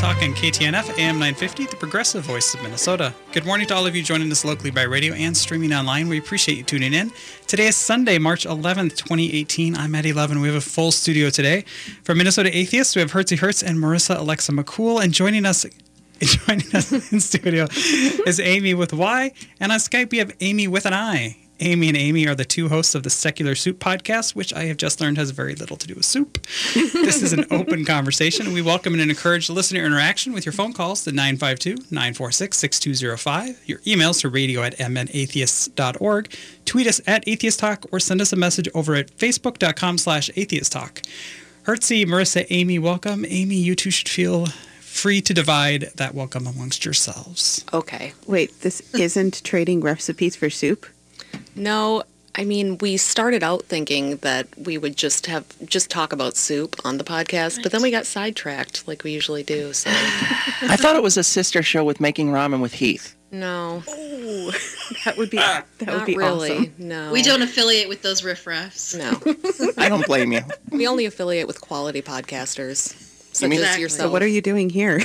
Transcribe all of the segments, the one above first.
Talk on KTNF AM 950, the progressive voice of Minnesota. Good morning to all of you joining us locally by radio and streaming online. We appreciate you tuning in. Today is Sunday, March 11th, 2018. I'm Maddie Levin. We have a full studio today. From Minnesota Atheists, we have Hertzie Hertz and Marissa Alexa McCool. And joining us in studio is Amy with Y. And on Skype, we have Amy with an I. Amy and Amy are the two hosts of the Secular Soup podcast, which I have just learned has very little to do with soup. This is an open conversation. We welcome and encourage listener interaction with your phone calls to 952-946-6205, your emails to radio@mnatheists.org, tweet us at Atheist Talk, or send us a message over at facebook.com/Atheist Talk. Hertzie, Marissa, Amy, welcome. Amy, you two should feel free to divide that welcome amongst yourselves. Okay. Wait, this isn't trading recipes for soup? No, I mean, we started out thinking that we would just talk about soup on the podcast, but then we got sidetracked like we usually do. So I thought it was a sister show with Making Ramen with Heath. no, Oh, that would be not really. awesome. No, We don't affiliate with those riffraffs. No, I don't blame you. we only affiliate with quality podcasters such mean- as Exactly. yourself. So what are you doing here?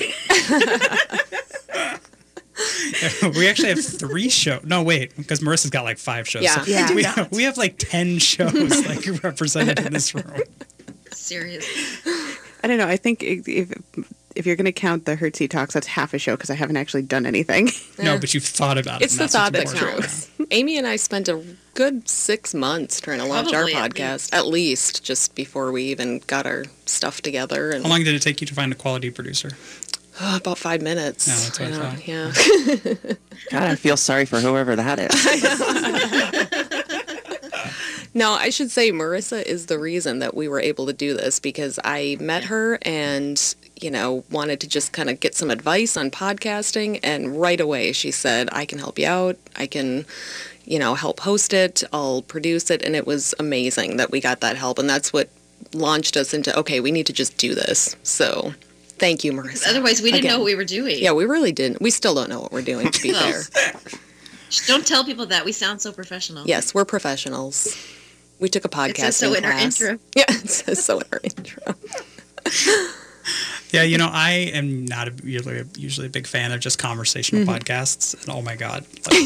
We actually have 3 shows. No, wait, because Marissa's got like 5 shows. Yeah. So Yeah. we have like 10 shows like represented in this room. Seriously. I don't know. I think if you're going to count the Hertzie Talks, that's half a show because I haven't actually done anything. No, but you've thought about it. It's and the that's thought that what's important. counts. Amy and I spent a good 6 months trying to launch Probably, our at podcast, at least, just before we even got our stuff together. And How long did it take you to find a quality producer? about 5 minutes. Yeah, that's what I thought. Yeah. God, I feel sorry for whoever that is. No, I should say Marissa is the reason that we were able to do this, because I met her and, wanted to just kind of get some advice on podcasting. And right away she said, I can help you out. I can, help host it. I'll produce it. And it was amazing that we got that help. And that's what launched us into, okay, we need to just do this. So thank you, Marissa. Otherwise, we didn't Again. know what we were doing. Yeah, we really didn't. We still don't know what we're doing, to be Well. fair. Don't tell people that. We sound so professional. Yes, we're professionals. We took a podcast It says so in our intro. Yeah, it says so in our intro. Yeah, I am not usually a big fan of just conversational podcasts. And oh my God,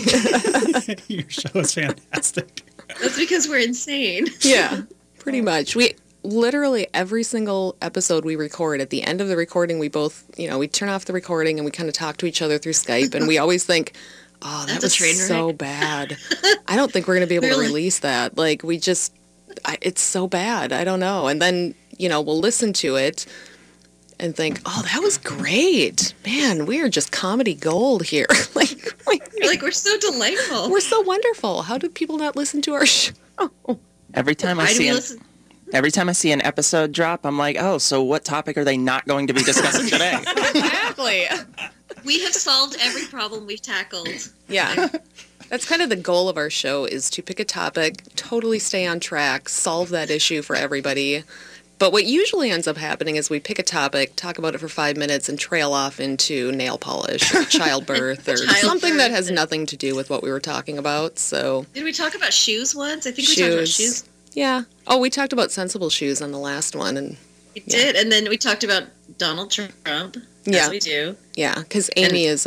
your show is fantastic. That's because we're insane. Yeah, pretty much. We literally every single episode we record, at the end of the recording, we both, we turn off the recording and we kind of talk to each other through Skype, and we always think, oh, that That's a was train so wreck. bad. I don't think we're going to be able to Really? release that. Like, it's so bad. I don't know. And then, we'll listen to it and think, oh, that was great. Man, we are just comedy gold here. We're so delightful. We're so wonderful. How do people not listen to our show? Every time I Why do see we an, listen? every time I see an episode drop, I'm like, oh, so what topic are they not going to be discussing today? Exactly. We have solved every problem we've tackled. Yeah. That's kind of the goal of our show, is to pick a topic, totally stay on track, solve that issue for everybody. But what usually ends up happening is we pick a topic, talk about it for 5 minutes, and trail off into nail polish or childbirth or something that has nothing to do with what we were talking about. So, Did we talk about shoes once? I think we talked about shoes. Yeah. Oh, we talked about sensible shoes on the last one. And We did. And then we talked about Donald Trump. Yeah. As we do. yeah, because Amy is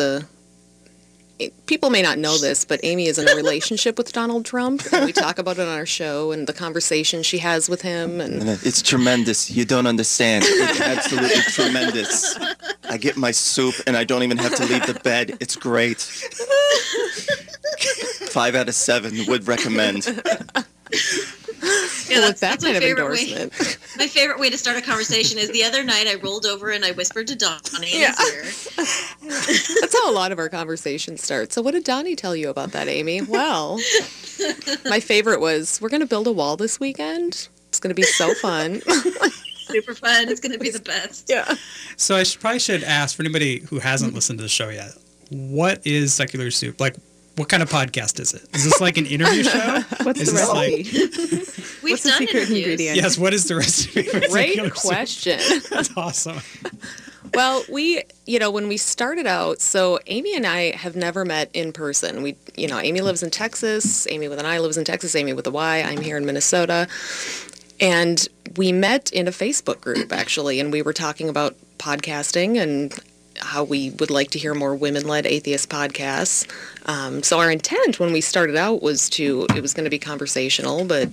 people may not know this, but Amy is in a relationship with Donald Trump. And we talk about it on our show and the conversation she has with him. And It's tremendous. You don't understand. It's absolutely tremendous. I get my soup and I don't even have to leave the bed. It's great. 5 out of 7 would recommend. Yeah, with that my kind of favorite way. endorsement. My favorite way to start a conversation is the other night I rolled over and I whispered to Donnie in his ear. That's how a lot of our conversations start. So what did Donnie tell you about that, Amy? Well, my favorite was, we're going to build a wall this weekend. It's going to be so fun. Super fun. It's going to be the best. Yeah. So I probably should ask, for anybody who hasn't listened to the show yet, what is Secular Soup? Like, what kind of podcast is it? Is this like an interview show? What's Is the this recipe? We've What's the done secret interviews. ingredient? Yes, what is the recipe for Great Secular Soup? question. That's awesome. Well, when we started out, so Amy and I have never met in person. Amy lives in Texas. Amy with an I lives in Texas. Amy with a Y. I'm here in Minnesota. And we met in a Facebook group, actually, and we were talking about podcasting, and how we would like to hear more women-led atheist podcasts. So our intent when we started out was it was going to be conversational, but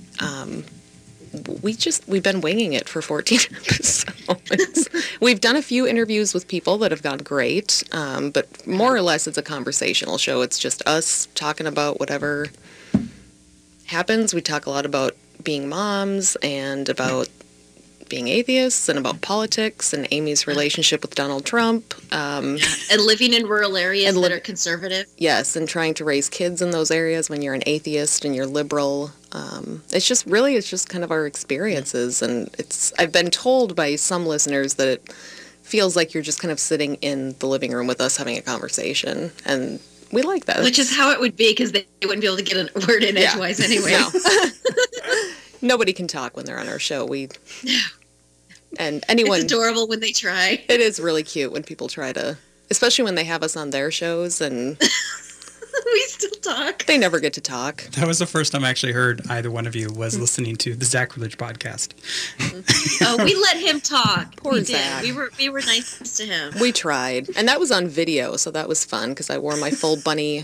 we've been winging it for 14 episodes. We've done a few interviews with people that have gone great, but more or less it's a conversational show. It's just us talking about whatever happens. We talk a lot about being moms and about being atheists and about politics and Amy's relationship with Donald Trump. And living in rural areas that are conservative. Yes, and trying to raise kids in those areas when you're an atheist and you're liberal. It's just kind of our experiences. And I've been told by some listeners that it feels like you're just kind of sitting in the living room with us having a conversation. And we like that. Which is how it would be, because they wouldn't be able to get a word in edgewise anyway. No. Nobody can talk when they're on our show. And anyone. It's adorable when they try. It is really cute when people try to, especially when they have us on their shows and we still talk. They never get to talk. That was the first time I actually heard either one of you was listening to the Sacrilege podcast. Oh, we let him talk. Poor we Zach. did. We were nice to him. We tried, and that was on video, so that was fun because I wore my full bunny.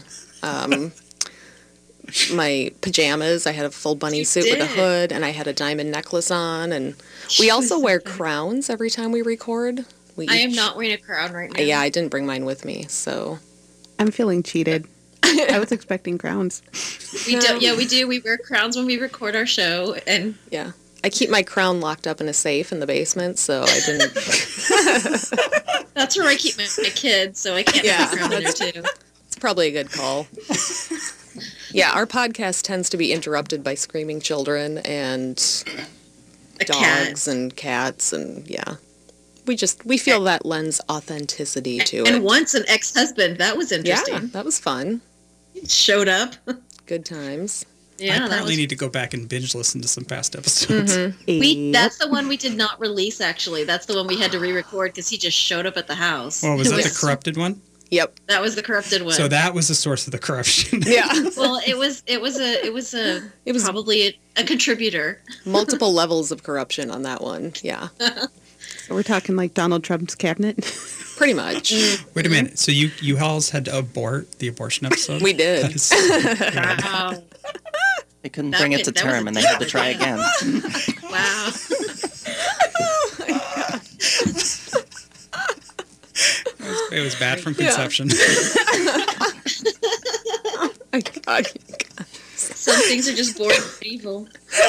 My pajamas. I had a full bunny suit with a hood, and I had a diamond necklace on. And we also wear crowns every time we record. I am not wearing a crown right now. Yeah, I didn't bring mine with me, so I'm feeling cheated. I was expecting crowns. We do. Yeah, we do. We wear crowns when we record our show, and yeah, I keep my crown locked up in a safe in the basement, so I didn't. That's where I keep my kids, so I can't have a crown in there too. It's probably a good call. Yeah, our podcast tends to be interrupted by screaming children and dogs and cats, and yeah. We feel that lends authenticity to it. And once an ex-husband, that was interesting. Yeah, that was fun. He showed up. Good times. Yeah, I probably need to go back and binge listen to some past episodes. Mm-hmm. That's the one we did not release, actually. That's the one we had to re-record because he just showed up at the house. Well, was that the corrupted one? Yep. That was the corrupted one. So that was the source of the corruption. Yeah. Well, it was probably a contributor. Multiple levels of corruption on that one. Yeah. So we're talking like Donald Trump's cabinet? Pretty much. Wait a minute. So you alls had to abort the abortion eepisode? We did. That is so bad. Wow. They couldn't bring it to term, and they had to try again. Wow. It was bad from conception. Oh my God. Some things are just born evil.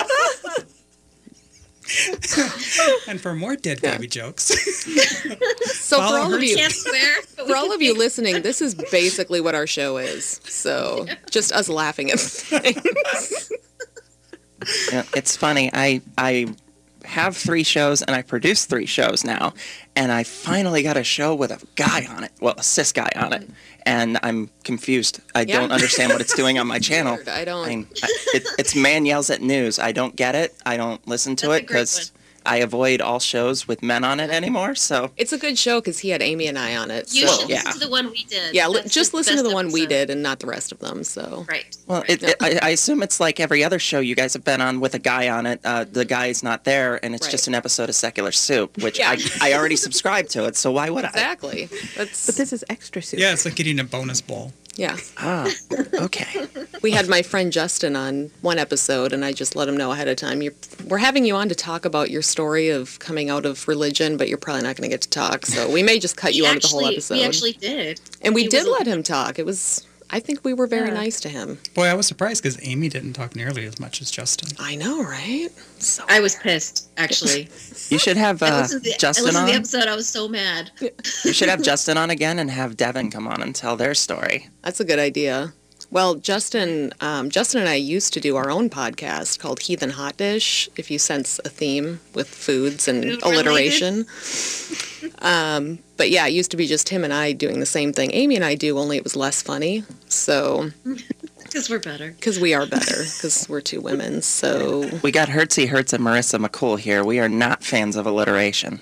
And for more dead baby jokes. So for all of you, Can't swear, but we for all can of you say- listening, this is basically what our show is. So just us laughing at things. Yeah, it's funny. I have 3 shows, and I produce 3 shows now, and I finally got a show with a guy on it. Well, a cis guy on it. And I'm confused. I don't understand what it's doing on my channel. I don't. It's Man Yells at News. I don't get it. I don't listen to That's a it great because I avoid all shows with men on it anymore. So It's a good show because he had Amy and I on it. You So. should listen to the one we did. Yeah, That's just the listen to best the one we episode. did and not the rest of them. So Right. well, right. I assume it's like every other show you guys have been on with a guy on it. The guy's not there, and it's Right. just an episode of Secular Soup, which Yeah. I already subscribed to it. So why would I? exactly. That's But this is extra soup. Yeah, it's like getting a bonus bowl. yeah. Ah, okay. We had my friend Justin on one episode, and I just let him know ahead of time. We're having you on to talk about your story of coming out of religion, but you're probably not going to get to talk. So we may just cut you out of the whole episode. We actually did. And we He did was- let him talk. It was. I think we were very nice to him. Boy, I was surprised because Amy didn't talk nearly as much as Justin. I know, right? So I was pissed, actually. You should have I listened to Justin the on. episode. I was so mad. You should have Justin on again and have Devin come on and tell their story. that's a good idea. Well, Justin and I used to do our own podcast called Heathen Hot Dish, if you sense a theme with foods and Food alliteration. But yeah, it used to be just him and I doing the same thing Amy and I do, only it was less funny. So, Because we're better. because we are better, because we're 2 women. So, We got Hertzie Hertz and Marissa McCool here. We are not fans of alliteration.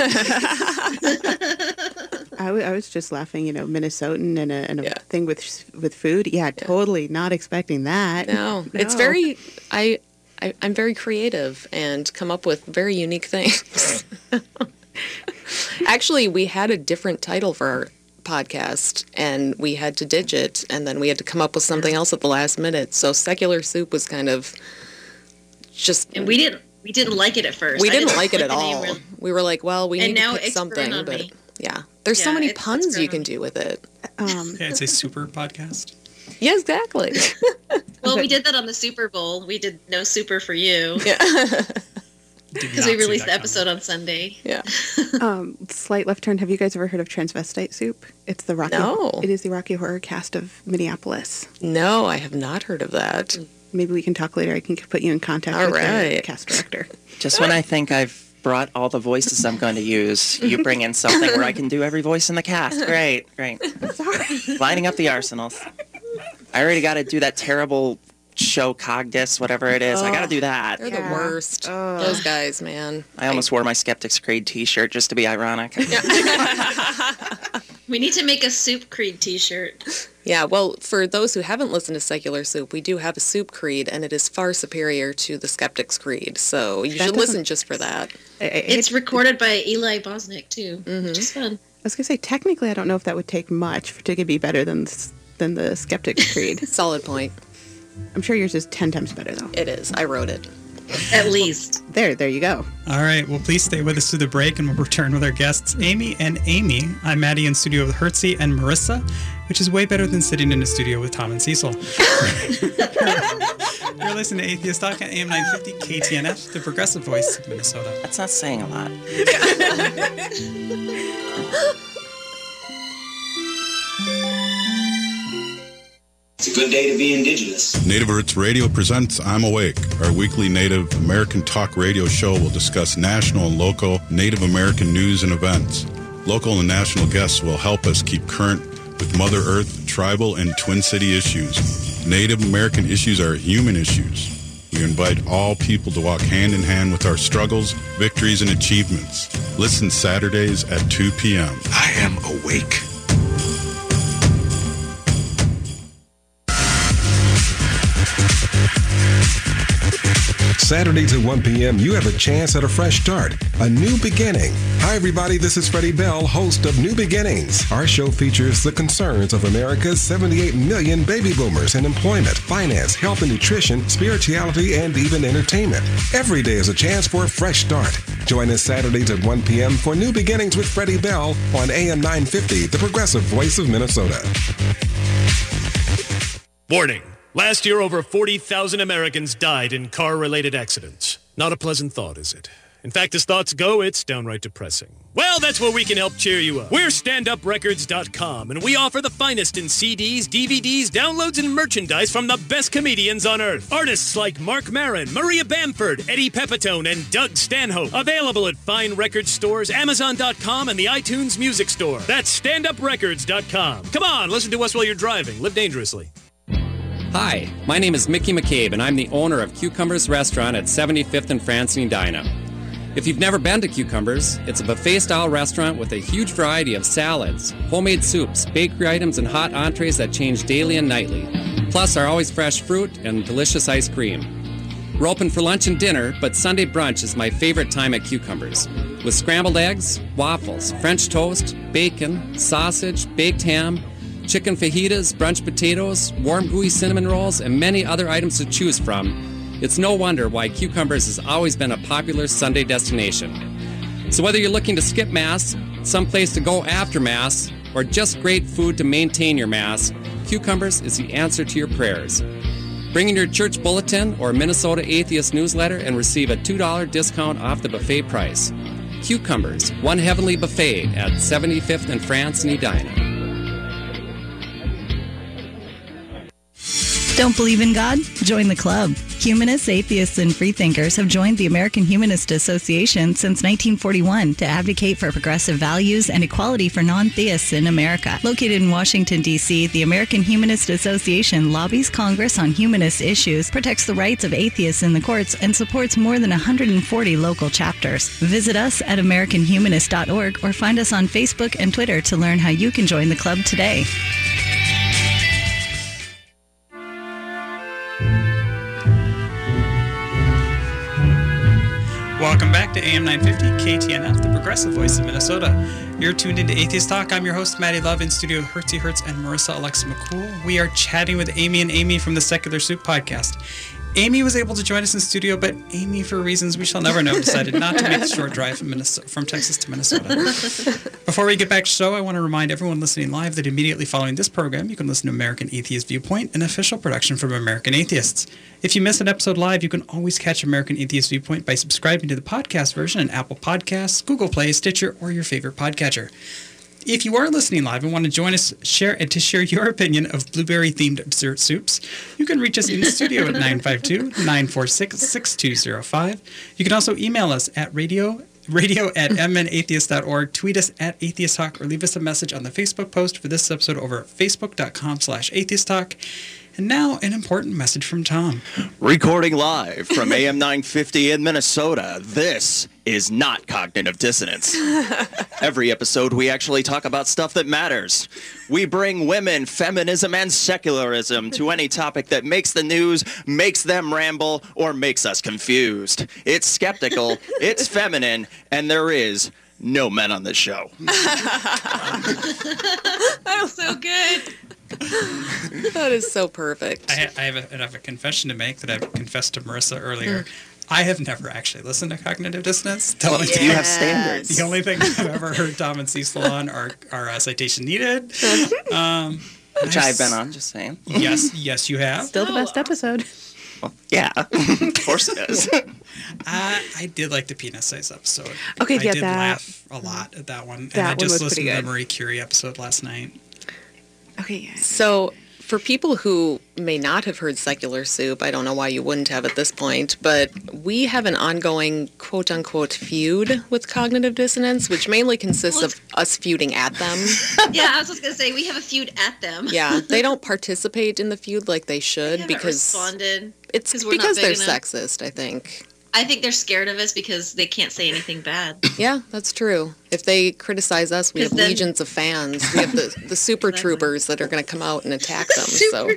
I was just laughing, Minnesotan and a Yeah. thing with food. Yeah, totally not expecting that. no, it's very, I'm very creative and come up with very unique things. Actually, we had a different title for our podcast, and we had to ditch it, and then we had to come up with something else at the last minute. So Secular Soup was kind of just... And we didn't like it at first. We I didn't like it at the name all. really. We were like, well, we And need now to pick it's grown something, on but me. yeah. There's so Yeah, many it's puns grown you can on do with it. Yeah, it's a super podcast. Yeah, exactly. Well, we did that on the Super Bowl. We did No Super for You. Yeah. Because we released the episode on Sunday. Yeah. Slight left turn. Have you guys ever heard of Transvestite Soup? It's the Rocky. No. It is the Rocky Horror cast of Minneapolis. No, I have not heard of that. Maybe we can talk later. I can put you in contact All with the right. cast director. Just when I think I've brought all the voices I'm going to use, you bring in something where I can do every voice in the cast. Great. Sorry. Lining up the arsenals. I already got to do that terrible show Cogdis, whatever it is. I got to do that. They're Yeah. the worst. Those guys, man. I almost wore my Skeptics Creed t-shirt just to be ironic. We need to make a Soup Creed t-shirt. Yeah, well, for those who haven't listened to Secular Soup, we do have a soup creed, and it is far superior to the Skeptics Creed. So you should listen just for that. It's recorded by Eli Bosnick, too, which is fun. I was going to say, technically, I don't know if that would take much to be better than the Skeptics Creed. Solid point. I'm sure yours is 10 times better, though. It is. I wrote it. At least. There you go. All right. Well, please stay with us through the break, and we'll return with our guests, Amy and Amy. I'm Maddie in studio with Hertzie and Marissa, which is way better than sitting in a studio with Tom and Cecil. You're listening to Atheist Talk at AM 950 KTNF, the progressive voice of Minnesota. That's not saying a lot. It's a good day to be indigenous. Native Roots Radio presents I'm Awake. Our weekly Native American talk radio show will discuss national and local Native American news and events. Local and national guests will help us keep current with Mother Earth, tribal, and Twin City issues. Native American issues are human issues. We invite all people to walk hand in hand with our struggles, victories, and achievements. Listen Saturdays at 2 p.m. I am awake. Saturdays at 1 p.m., you have a chance at a fresh start, a new beginning. Hi, everybody. This is Freddie Bell, host of New Beginnings. Our show features the concerns of America's 78 million baby boomers in employment, finance, health and nutrition, spirituality, and even entertainment. Every day is a chance for a fresh start. Join us Saturdays at 1 p.m. for New Beginnings with Freddie Bell on AM 950, the progressive voice of Minnesota. Warning. Last year, over 40,000 Americans died in car-related accidents. Not a pleasant thought, is it? In fact, as thoughts go, it's downright depressing. Well, that's where we can help cheer you up. We're StandUpRecords.com, and we offer the finest in CDs, DVDs, downloads, and merchandise from the best comedians on earth. Artists like Mark Maron, Maria Bamford, Eddie Pepitone, and Doug Stanhope. Available at fine record stores, Amazon.com, and the iTunes Music Store. That's StandUpRecords.com. Come on, listen to us while you're driving. Live dangerously. Hi, my name is Mickey McCabe, and I'm the owner of Cucumbers Restaurant at 75th and France and Edina. If you've never been to Cucumbers, it's a buffet-style restaurant with a huge variety of salads, homemade soups, bakery items, and hot entrees that change daily and nightly, plus our always fresh fruit and delicious ice cream. We're open for lunch and dinner, but Sunday brunch is my favorite time at Cucumbers, with scrambled eggs, waffles, French toast, bacon, sausage, baked ham, chicken fajitas, brunch potatoes, warm gooey cinnamon rolls, and many other items to choose from. It's no wonder why Cucumbers has always been a popular Sunday destination. So whether you're looking to skip Mass, someplace to go after Mass, or just great food to maintain your Mass, Cucumbers is the answer to your prayers. Bring in your church bulletin or Minnesota Atheist newsletter and receive a $2 discount off the buffet price. Cucumbers, one heavenly buffet at 75th and France in Edina. Don't believe in God? Join the club. Humanists, atheists, and freethinkers have joined the American Humanist Association since 1941 to advocate for progressive values and equality for non-theists in America. Located in Washington, D.C., the American Humanist Association lobbies Congress on humanist issues, protects the rights of atheists in the courts, and supports more than 140 local chapters. Visit us at AmericanHumanist.org or find us on Facebook and Twitter to learn how you can join the club today. Welcome back to AM 950 KTNF, the progressive voice of Minnesota. You're tuned into Atheist Talk. I'm your host, Maddie Love, in studio with Hertzie Hertz and Marissa Alexa McCool. We are chatting with Amy and Amy from the Secular Soup podcast. Amy was able to join us in studio, but Amy, for reasons we shall never know, decided not to make the short drive from Texas to Minnesota. Before we get back to the show, I want to remind everyone listening live that immediately following this program, you can listen to American Atheist Viewpoint, an official production from American Atheists. If you miss an episode live, you can always catch American Atheist Viewpoint by subscribing to the podcast version in Apple Podcasts, Google Play, Stitcher, or your favorite podcatcher. If you are listening live and want to join us to share your opinion of blueberry-themed dessert soups, you can reach us in the studio at 952-946-6205. You can also email us at radio@mnatheist.org, tweet us at Atheist Talk, or leave us a message on the Facebook post for this episode over at facebook.com/Atheist Talk. And now, an important message from Tom. Recording live from AM 950 in Minnesota, this is not Cognitive Dissonance. Every episode, we actually talk about stuff that matters. We bring women, feminism, and secularism to any topic that makes the news, makes them ramble, or makes us confused. It's skeptical, it's feminine, and there is no men on this show. That was so good. That is so perfect. I have a confession to make that I've confessed to Marissa earlier. I have never actually listened to Cognitive Dissonance. You have standards. The only thing I've ever heard Tom and Cecil on are Citation Needed. Which I've been on, just saying. Yes, you have. Still the best episode. Well, yeah, of course it is. I did like the penis-sized episode. Okay, I yeah, did that- laugh a lot at that one. that And I one just was listened pretty to the good. Marie Curie episode last night. Okay, yeah. So, for people who may not have heard Secular Soup, I don't know why you wouldn't have at this point, but we have an ongoing quote-unquote feud with Cognitive Dissonance, which mainly consists of us feuding at them. Yeah, I was just going to say, we have a feud at them. Yeah, they don't participate in the feud like they should They because responded. it's 'cause we're not because big they're enough. sexist, I think. I think they're scared of us because they can't say anything bad. Yeah, that's true. If they criticize us, we have 'Cause then- legions of fans. We have the super troopers that are going to come out and attack them. So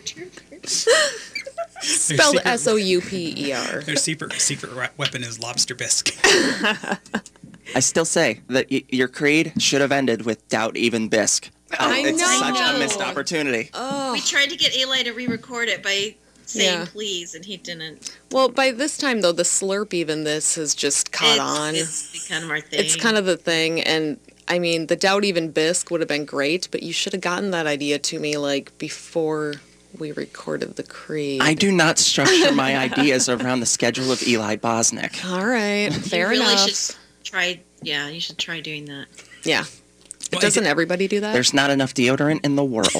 spelled secret- SOUPER. Their secret weapon is lobster bisque. I still say that your creed should have ended with doubt even bisque. I It's know. such a missed opportunity. Oh. We tried to get Eli to re-record it by saying Yeah. please, and he didn't. Well, by this time, though, the slurp, even this, has just caught on. It's become our thing. It's kind of the thing. And, I mean, the doubt even bisque would have been great, but you should have gotten that idea to me, like, before we recorded the creed. I do not structure my ideas around the schedule of Eli Bosnick. All right. Fair you really enough. should try. Yeah, you should try doing that. Yeah. Doesn't everybody do that? There's not enough deodorant in the world.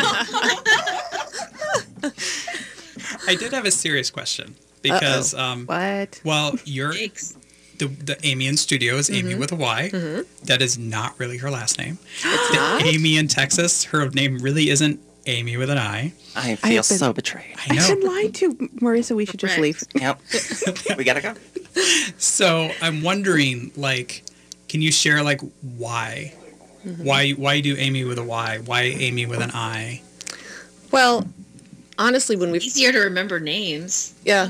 I did have a serious question because, What? well, you're the Amy in studio is Amy with a Y. That is not really her last name. It's The not? Amy in Texas, her name really isn't Amy with an I. I I feel have been- so betrayed. I I've been know. lied to. Marissa, we should just leave. Yep. We gotta go. So I'm wondering, like, can you share, like, why? Why you do Amy with a Y? Why Amy with an I? Well, honestly, when we Easier to remember names. Yeah.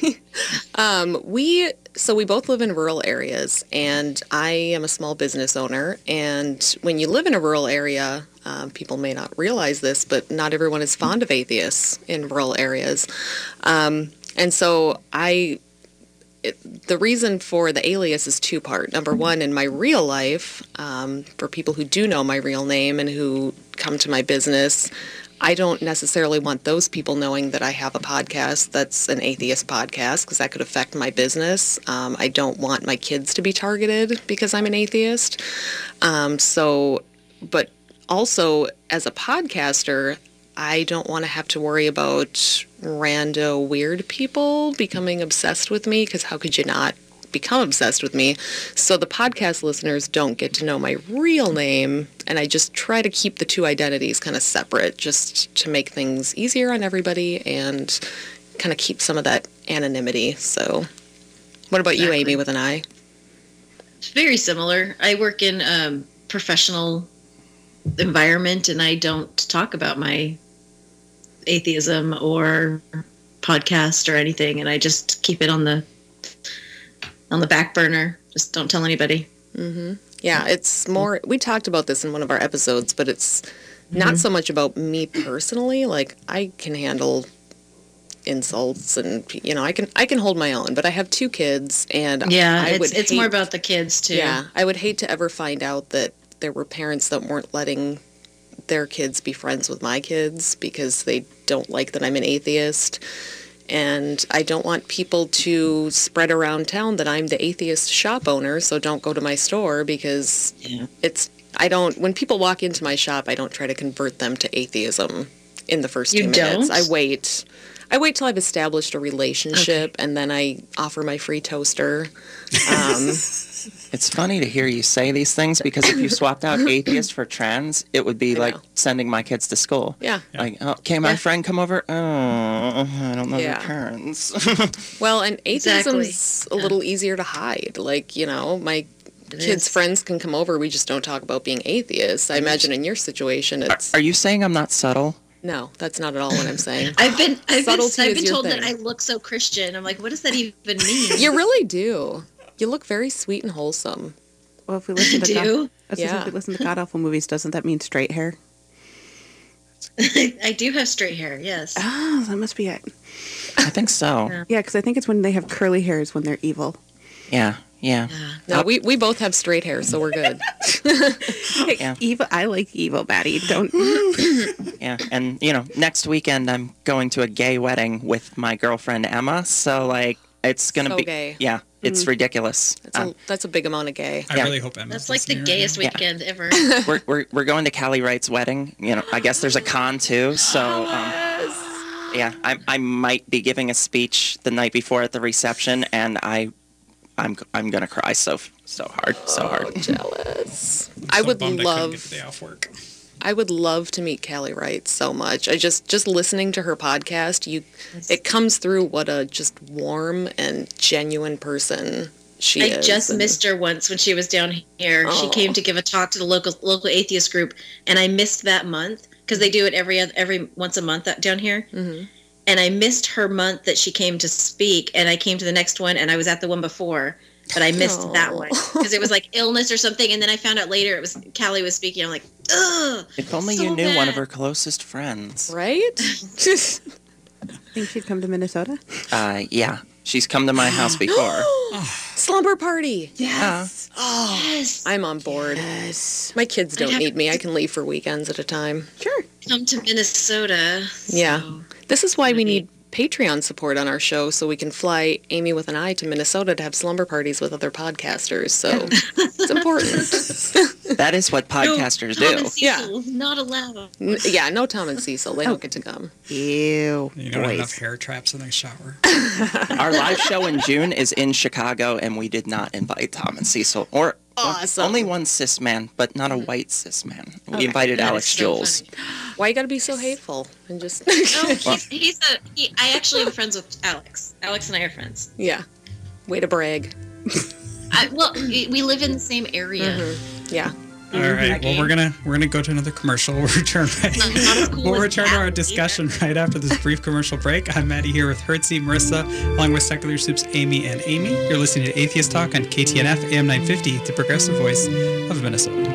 We both live in rural areas, and I am a small business owner. And when you live in a rural area, people may not realize this, but not everyone is fond of atheists in rural areas. And so the reason for the alias is two-part. Number one, in my real life, for people who do know my real name and who come to my business, I don't necessarily want those people knowing that I have a podcast that's an atheist podcast, because that could affect my business. I don't want my kids to be targeted because I'm an atheist. But also, as a podcaster, I don't want to have to worry about rando weird people becoming obsessed with me, because how could you not become obsessed with me? So the podcast listeners don't get to know my real name, and I just try to keep the two identities kind of separate, just to make things easier on everybody and kind of keep some of that anonymity. So what about you, Amy, with an I? It's very similar. I work in a professional environment, and I don't talk about my atheism or podcast or anything, and I just keep it on the on the back burner. Just don't tell anybody. Mm-hmm. Yeah, it's more, we talked about this in one of our episodes, but it's not so much about me personally. Like, I can handle insults and, you know, I can hold my own, but I have 2 kids, and it's more about the kids too. Yeah, I would hate to ever find out that there were parents that weren't letting their kids be friends with my kids because they don't like that I'm an atheist. And I don't want people to spread around town that I'm the atheist shop owner, so don't go to my store, because when people walk into my shop, I don't try to convert them to atheism in the first 2 minutes. I wait till I've established a relationship, and then I offer my free toaster. It's funny to hear you say these things, because if you swapped out atheist for trans, it would be like sending my kids to school. Yeah. Like, oh, okay, my friend come over. Oh, I don't know their parents. Well, and atheism's a little easier to hide. Like, you know, my kids' friends can come over. We just don't talk about being atheists. I imagine in your situation, it's... Are you saying I'm not subtle? No, that's not at all what I'm saying. I've been told thing. that I look so Christian. I'm like, what does that even mean? You really do. You look very sweet and wholesome. Well, if we listen to if we listen to God awful movies, doesn't that mean straight hair? I do have straight hair. Yes. Oh, that must be it. I think so. Yeah, because I think it's when they have curly hairs when they're evil. Yeah. No, we both have straight hair, so we're good. Evil. I like evil, Maddie. Don't. Yeah, and you know, next weekend I'm going to a gay wedding with my girlfriend Emma. So like, it's gonna be gay. Yeah, it's ridiculous. That's a big amount of gay. I really hope Emma's That's like the gayest weekend ever. We're going to Callie Wright's wedding. You know, I guess there's a con too. So yeah, I might be giving a speech the night before at the reception, and I'm gonna cry so hard. Jealous. I would love get the day off work. I would love to meet Callie Wright so much. I just listening to her podcast, it comes through what a just warm and genuine person she is. I just missed her once when she was down here. Oh. She came to give a talk to the local atheist group, and I missed that month because they do it every once a month down here. Mm-hmm. And I missed her month that she came to speak, and I came to the next one, and I was at the one before, but I missed that one because it was like illness or something. And then I found out later it was Callie was speaking. I'm like, ugh. If only you knew one of her closest friends. Right? Think she'd come to Minnesota? Yeah. She's come to my house before. Slumber party. Yes. Oh, yes. I'm on board. Yes. My kids don't need me. I can leave for weekends at a time. Sure. Come to Minnesota. Yeah. This is why we need Patreon support on our show, so we can fly Amy with an I to Minnesota to have slumber parties with other podcasters. So it's important. That is what podcasters do. Tom and Cecil, not allowed. No Tom and Cecil. They don't get to come. Ew. You don't have enough hair traps in the shower. Our live show in June is in Chicago, and we did not invite Tom and Cecil. Awesome. Only one cis man, but not a white cis man. We invited Alex Jules. Why you gotta be so hateful? And just I actually am friends with Alex. Alex and I are friends. Yeah. Way to brag. We live in the same area. Mm-hmm. Yeah. All right. Well, we're gonna go to another commercial. We'll return. We'll return to our discussion right after this brief commercial break. I'm Maddie here with Hertzie, Marissa, along with Secular Soup's Amy and Amy. You're listening to Atheist Talk on KTNF AM 950, the progressive voice of Minnesota.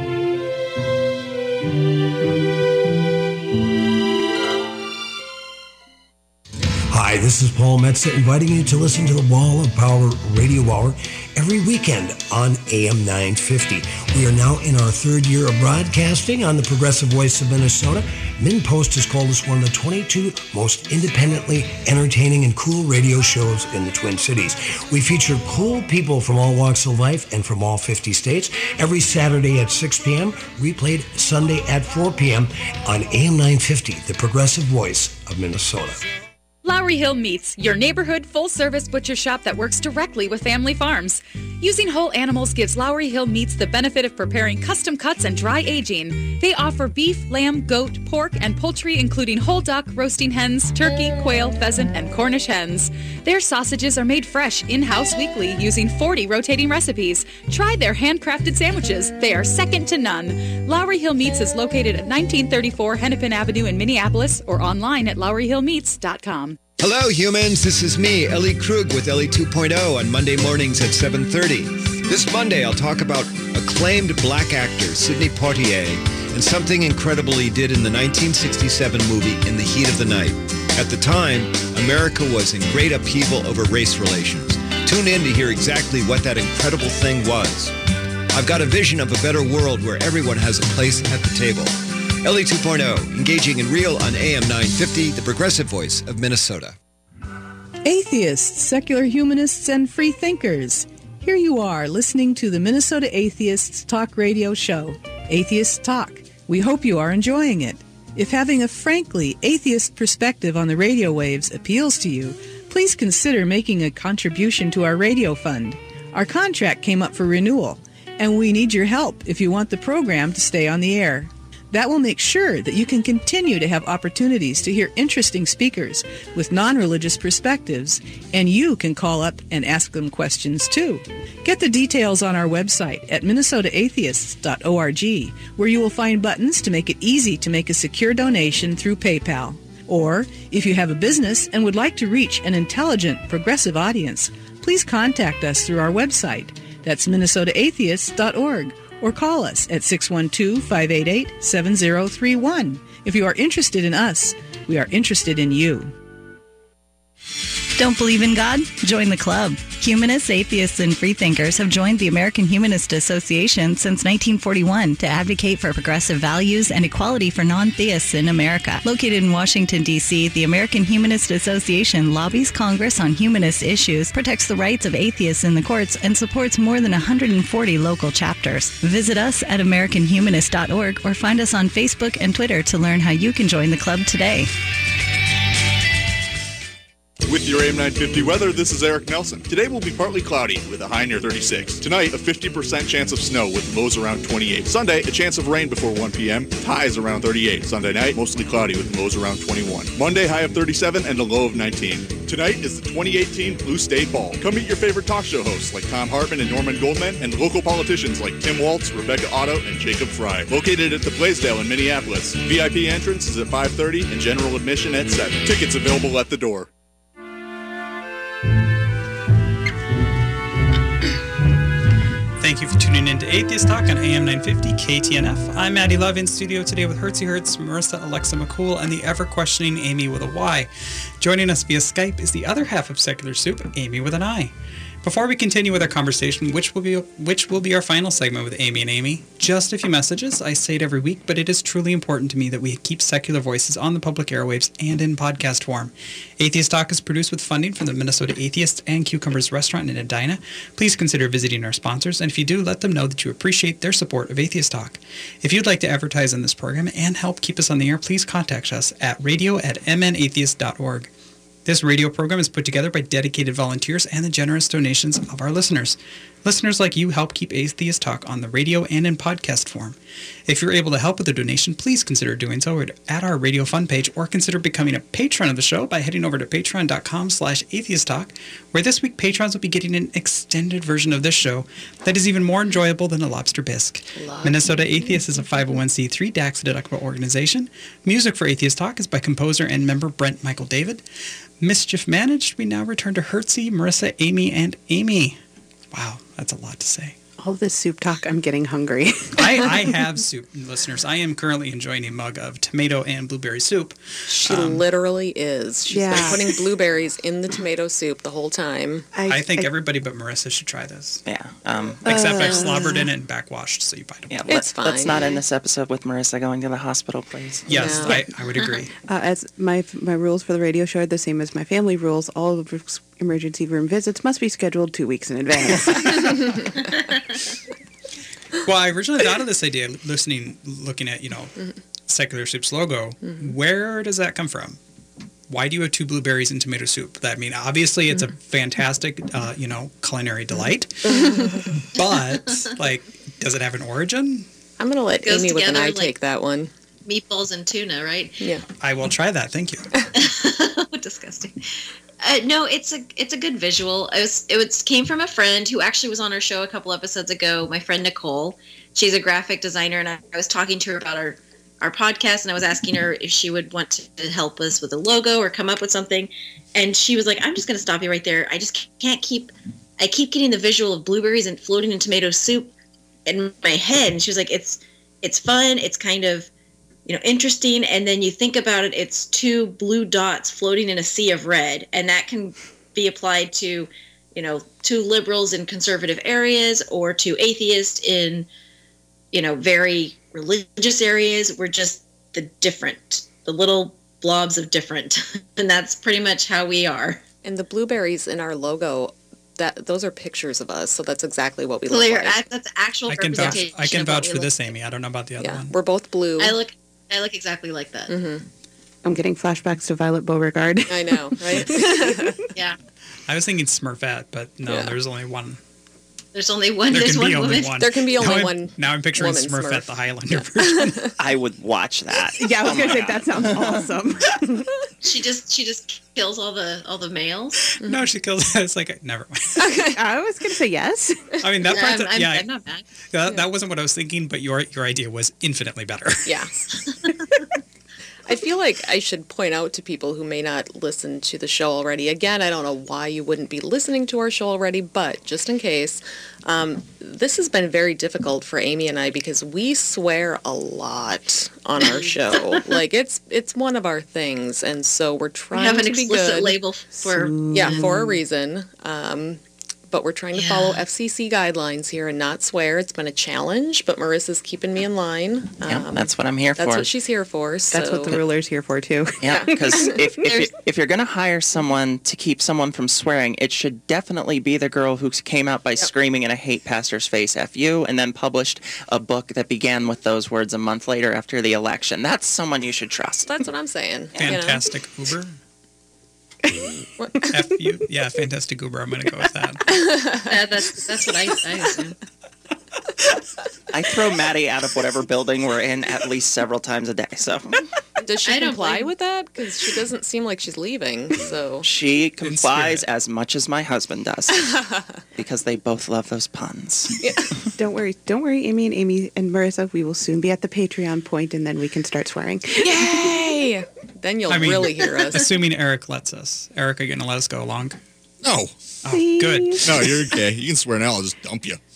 Hi, this is Paul Metza inviting you to listen to the Wall of Power Radio Hour every weekend on AM 950. We are now in our third year of broadcasting on the Progressive Voice of Minnesota. MinnPost has called us one of the 22 most independently entertaining and cool radio shows in the Twin Cities. We feature cool people from all walks of life and from all 50 states every Saturday at 6 p.m., replayed Sunday at 4 p.m. on AM 950, the Progressive Voice of Minnesota. Lowry Hill Meats, your neighborhood full-service butcher shop that works directly with family farms. Using whole animals gives Lowry Hill Meats the benefit of preparing custom cuts and dry aging. They offer beef, lamb, goat, pork, and poultry, including whole duck, roasting hens, turkey, quail, pheasant, and Cornish hens. Their sausages are made fresh in-house weekly using 40 rotating recipes. Try their handcrafted sandwiches. They are second to none. Lowry Hill Meats is located at 1934 Hennepin Avenue in Minneapolis or online at LowryHillMeats.com. Hello, humans. This is me, Ellie Krug with Ellie 2.0 on Monday mornings at 7:30. This Monday, I'll talk about acclaimed black actor Sidney Poitier and something incredible he did in the 1967 movie In the Heat of the Night. At the time, America was in great upheaval over race relations. Tune in to hear exactly what that incredible thing was. I've got a vision of a better world where everyone has a place at the table. Ellie 2.0, engaging and real on AM 950, the progressive voice of Minnesota. Atheists, secular humanists, and free thinkers. Here you are listening to the Minnesota Atheists Talk Radio Show, Atheist Talk. We hope you are enjoying it. If having a frankly atheist perspective on the radio waves appeals to you, please consider making a contribution to our radio fund. Our contract came up for renewal, and we need your help if you want the program to stay on the air. That will make sure that you can continue to have opportunities to hear interesting speakers with non-religious perspectives, and you can call up and ask them questions too. Get the details on our website at minnesotaatheists.org, where you will find buttons to make it easy to make a secure donation through PayPal. Or, if you have a business and would like to reach an intelligent, progressive audience, please contact us through our website. That's minnesotaatheists.org. Or call us at 612-588-7031. If you are interested in us, we are interested in you. Don't believe in God? Join the club. Humanists, atheists, and freethinkers have joined the American Humanist Association since 1941 to advocate for progressive values and equality for non-theists in America. Located in Washington, D.C., the American Humanist Association lobbies Congress on humanist issues, protects the rights of atheists in the courts, and supports more than 140 local chapters. Visit us at AmericanHumanist.org or find us on Facebook and Twitter to learn how you can join the club today. With your AM 950 weather, this is Eric Nelson. Today will be partly cloudy with a high near 36. Tonight, a 50% chance of snow with lows around 28. Sunday, a chance of rain before 1 p.m. Highs around 38. Sunday night, mostly cloudy with lows around 21. Monday, high of 37 and a low of 19. Tonight is the 2018 Blue State Ball. Come meet your favorite talk show hosts like Tom Hartman and Norman Goldman, and local politicians like Tim Waltz, Rebecca Otto, and Jacob Fry. Located at the Blaisdell in Minneapolis. VIP entrance is at 5:30 and general admission at 7. Tickets available at the door. Thank you for tuning in to Atheist Talk on AM 950 KTNF. I'm Maddie Love in studio today with Hertzie Hertz, Marissa Alexa McCool, and the ever-questioning Amy with a Y. Joining us via Skype is the other half of Secular Soup, Amy with an I. Before we continue with our conversation, which will be our final segment with Amy and Amy, just a few messages. I say it every week, but it is truly important to me that we keep secular voices on the public airwaves and in podcast form. Atheist Talk is produced with funding from the Minnesota Atheists and Cucumbers Restaurant in Edina. Please consider visiting our sponsors, and if you do, let them know that you appreciate their support of Atheist Talk. If you'd like to advertise on this program and help keep us on the air, please contact us at radio@mnatheist.org. This radio program is put together by dedicated volunteers and the generous donations of our listeners. Listeners like you help keep Atheist Talk on the radio and in podcast form. If you're able to help with a donation, please consider doing so at our Radio Fund page, or consider becoming a patron of the show by heading over to patreon.com/atheisttalk, where this week patrons will be getting an extended version of this show that is even more enjoyable than a lobster bisque. Minnesota Atheists is a 501c3 tax-deductible organization. Music for Atheist Talk is by composer and member Brent Michael David. Mischief managed, we now return to Hertzie, Marissa, Amy, and Amy. Wow, that's a lot to say. All this soup talk, I'm getting hungry. I have soup, listeners. I am currently enjoying a mug of tomato and blueberry soup. She literally is. She's been putting blueberries in the tomato soup the whole time. I think everybody but Marissa should try this. Yeah. Except I've slobbered in it and backwashed, so you bite them. Yeah, it's fine. Let's not end this episode with Marissa going to the hospital, please. Yes, no. I would agree. As my rules for the radio show are the same as my family rules, all of emergency room visits must be scheduled 2 weeks in advance. Well, I originally thought of this idea looking at, Secular Soup's logo. Mm-hmm. Where does that come from? Why do you have 2 blueberries in tomato soup? Obviously it's a fantastic, culinary delight. But, does it have an origin? I'm going to let Amy with an I take that one. Meatballs and tuna, right? Yeah. I will try that. Thank you. Disgusting. No, it's a good visual. It came from a friend who actually was on our show a couple episodes ago. My friend Nicole, she's a graphic designer, and I was talking to her about our podcast, and I was asking her if she would want to help us with a logo or come up with something. And she was like, I'm just going to stop you right there. I just can't keep getting the visual of blueberries and floating in tomato soup in my head. And she was like, it's fun. It's kind of, interesting. And then you think about it, it's two blue dots floating in a sea of red. And that can be applied to, to liberals in conservative areas or to atheists in, very religious areas. We're just the little blobs of different. And that's pretty much how we are. And the blueberries in our logo, those are pictures of us, so that's exactly what we look like. That's actual I can representation. vouch for this, Amy. I don't know about the other one. We're both blue. I look exactly like that. Mm-hmm. I'm getting flashbacks to Violet Beauregard. I know, right? Yeah. I was thinking Smurfette, but no, there's only one. There's only one. There There's can one be only woman. one. There can be only one. Now I'm picturing woman Smurfette, Smurf. the Highlander version. I would watch that. Yeah, I was Oh going my to say, God. that sounds awesome. She just kills all the males. No, she kills. It's like never mind. I was going to say yes. I mean that part. I'm not mad. That wasn't what I was thinking, but your idea was infinitely better. Yeah. I feel like I should point out to people who may not listen to the show already. Again, I don't know why you wouldn't be listening to our show already, but just in case, this has been very difficult for Amy and I because we swear a lot on our show. Like it's one of our things, and so we're trying have an to be explicit good. label for For a reason. But we're trying to follow FCC guidelines here and not swear. It's been a challenge, but Marissa's keeping me in line. Yeah, that's what I'm here for. That's what she's here for. That's what the ruler's here for, too. Yeah, because if you're going to hire someone to keep someone from swearing, it should definitely be the girl who came out by screaming in a hate pastor's face, F you, and then published a book that began with those words a month later after the election. That's someone you should trust. That's what I'm saying. Fantastic Uber. F you. Yeah, Fantastic Uber. I'm going to go with that. That's what I assume. I throw Maddie out of whatever building we're in at least several times a day. So Does she I don't comply blame- with that? Because she doesn't seem like she's leaving. So she complies as much as my husband does because they both love those puns. Don't worry, Amy and Marissa. We will soon be at the Patreon point, and then we can start swearing. Yay! Then you'll really hear us. Assuming Eric lets us. Eric, are you going to let us go along? No. Oh, good. No, you're okay. You can swear now. I'll just dump you.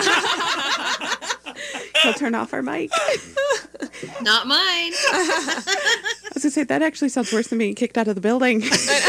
He'll turn off our mic. Not mine. I was going to say, that actually sounds worse than being kicked out of the building.